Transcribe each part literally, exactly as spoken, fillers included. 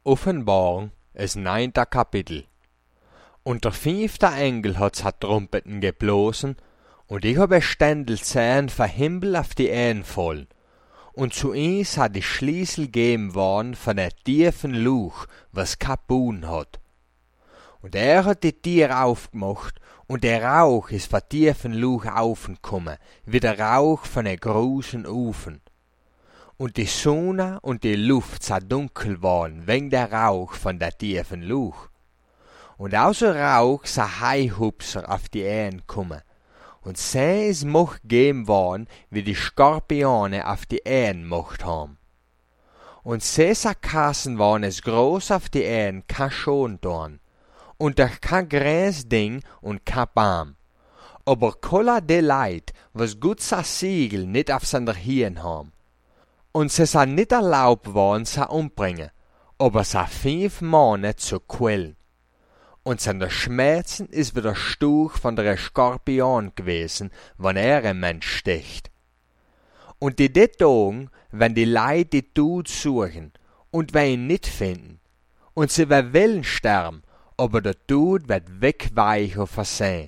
Offenbarung, es neunte Kapitel. Und der fünfte Engel hat seine Trompeten geblosen, und ich habe Ständel zählen von Himmel auf die Erde fallen. Und zu uns hat die Schlüssel gegeben worden von der tiefen Luch, was kein Boden hat. Und er hat die Tiere aufgemacht, und der Rauch ist von tiefen Luch aufgekommen, wie der Rauch von einem großen Ofen. Und die Sonne und die Luft sind dunkel worden, wegen der Rauch von der tiefen Luch. Und außer Rauch sind Haihupser auf die Erde gekommen. Und sie ist Macht gegeben worden, wie die Skorpione auf die Erde Macht haben. Und sie sind Kassen waren es groß auf die Erde, kein Schondorn. Und durch kein Gräsding und kein Baum. Aber kolla de Leid, was gut sa Siegel nicht auf seiner Hirn haben. Und sie sind nicht erlaubt worden, sie umbringen, aber sie fünf Monate zu quälen. Und seine Schmerzen ist wie der Stuch von der Skorpion gewesen, wenn er ein Mensch sticht. Und die det Tagen, wenn die Leute die Tod suchen, und wir ihn nicht finden, und sie wollen sterben, aber der Tod wird wegweichen von sie.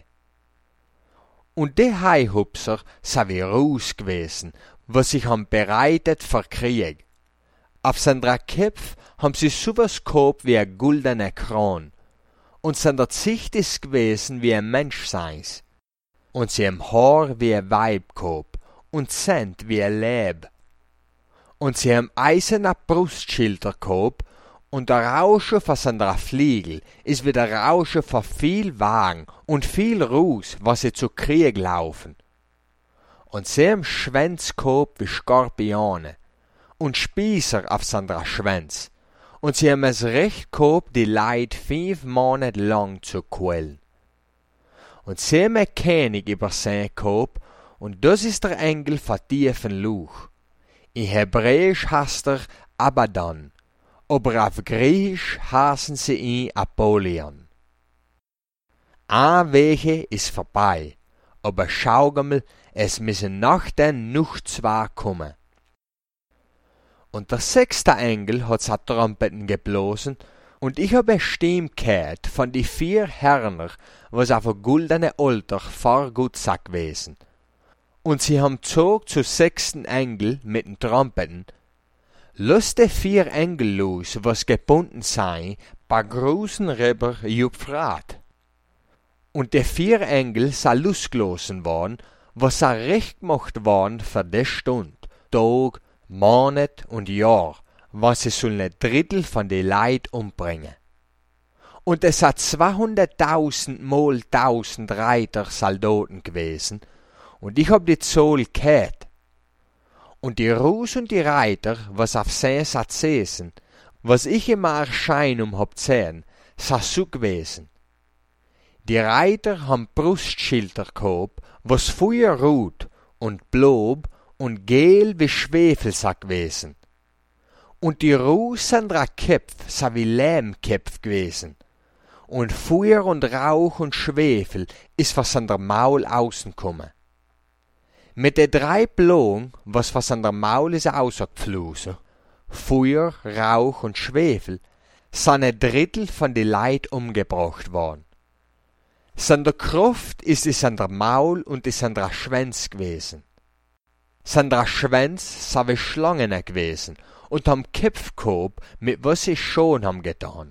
Und die Haihupser sind wie Ruß gewesen, was sich haben bereitet für Krieg. Auf seiner Köpf haben sie sowas gehabt wie ein goldener Kron. Und seine Gesicht ist gewesen wie ein Mensch seins. Und sie haben Haar wie ein Weib gehabt und Zent wie ein Leib. Und sie haben eiserne Brustschilder gehabt und der Rauschen von seiner Fliegel ist wie der Rauschen von viel Wagen und viel Ruß, was sie zu Krieg laufen. Und sie haben Schwänz gehabt wie Skorpione und Spießer auf seiner Schwänz. Und sie haben es recht gehabt, die Leid fünf Monate lang zu quälen. Und sie haben einen König über sie gehabt, und das ist der Engel von tiefen Luch. In Hebräisch heißt er Abaddon, aber auf Griechisch heißen sie ihn Apollyon. Ein Wege ist vorbei, aber schau mal, es müssen nach den noch zwei kommen. Und der sechste Engel hat seine Trompeten geblosen, und ich habe eine Stimme gehört von die vier Hörner, was auf ein goldene Alter vor gut sei gewesen. Und sie haben zog zu sechsten Engel mit den Trompeten. Lass die vier Engel los, was gebunden sei, bei großen Rüber Euphrat. Und die vier Engel sei losgelassen worden, was sei recht gemacht worden für die Stunde, Tag, Monat und Jahr, was sie sollen ein Drittel von den Leid umbringen. Und es hat zweihunderttausend mal tausend Reiter Soldaten gewesen, und ich hab die Zahl gehört. Und die Ruß und die Reiter, was auf sie saßen, was ich im Erscheinung hab gesehen, sa so gewesen. Die Reiter haben Brustschilder gehabt, was feuerrot und blob und gel wie Schwefel sa gewesen. Und die Ruß an der Köpf sa wie Lehmköpf gewesen. Und Feuer und Rauch und Schwefel is was an der Maul außen kommen. Mit de drei Blogen, was was an der Maul is ausgeflossen, Feuer, Rauch und Schwefel, san ein Drittel von die Leid umgebracht worden. San der Kraft is es an der Maul und is an der Schwänz gewesen. San der Schwänz sa wie Schlangen gewesen und am Köpf gehabt, mit was sie schon haben getan.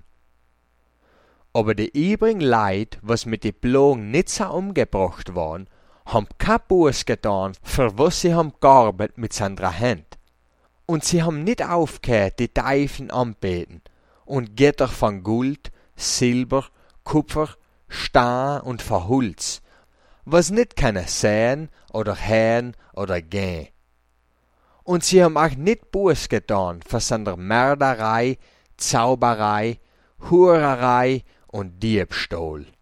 Aber die übrigen Leid, was mit die Blogen nicht so umgebracht waren, haben kein Buß getan, für was sie haben gearbeitet mit seiner Hand. Und sie haben nicht aufgehört, die Teufel anbeten und Götter von Gold, Silber, Kupfer, Stein und von Holz, was nicht können sehen oder hören oder gehen. Und sie haben auch nicht Buß getan für seine Mörderei, Zauberei, Hurerei und Diebstahl.